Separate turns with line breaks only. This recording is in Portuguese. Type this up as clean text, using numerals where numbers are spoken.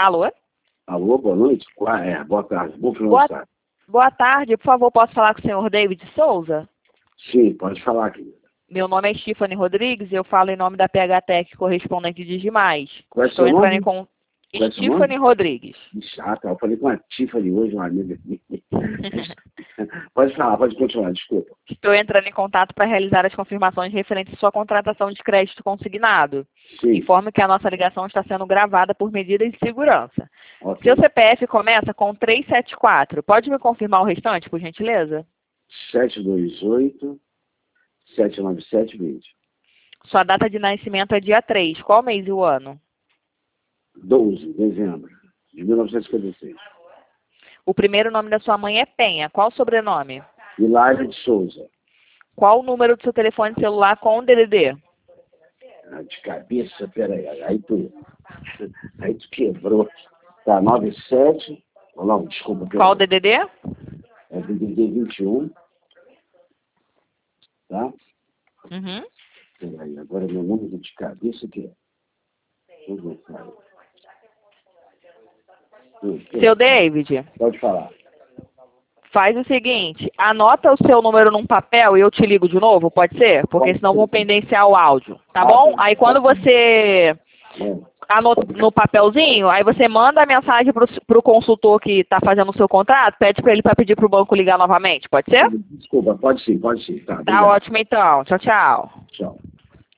Alô?
Alô, boa noite. Boa tarde. Bom final
Boa,
de tarde.
boa tarde, por favor, posso falar com o senhor David Souza?
Sim, pode falar, querida.
Meu nome é Stephanie Rodrigues e eu falo em nome da PHTEC, correspondente de Digimais.
Qual é
Estou
seu
entrando
nome?
em com...
Qual é seu
Stephanie
nome?
Rodrigues.
Chata, eu falei com a Tiffany hoje, uma amiga minha. Pode falar, pode continuar, desculpa.
Estou entrando em contato para realizar as confirmações referentes à sua contratação de crédito consignado.
Sim,
Informo que a nossa ligação está sendo gravada por medidas de segurança.
ok.
Seu CPF começa com 374. Pode me confirmar o restante, por gentileza?
728-797-20.
Sua data de nascimento é dia 3. Qual mês e o ano?
12 de dezembro de 1956.
O primeiro nome da sua mãe é Penha. Qual o sobrenome?
Hilário de Souza.
Qual o número do seu telefone celular com o DDD?
De cabeça, peraí, aí tu quebrou. Tá, 97, não, desculpa.
Qual o DDD?
É DDD 21, tá?
Uhum.
Peraí, agora meu número de cabeça que é.
Seu David,
Pode falar.
faz o seguinte, anota o seu número num papel e eu te ligo de novo, pode ser? Porque
Pode
senão
ser.
vou pendenciar o áudio, tá bom? Aí quando você anota no papelzinho, aí você manda a mensagem pro consultor que está fazendo o seu contrato, pede para ele para pedir pro banco ligar novamente, pode ser?
Desculpa, pode sim, pode sim. Tá,
Tá
obrigado.
ótimo então. Tchau, tchau.
Tchau.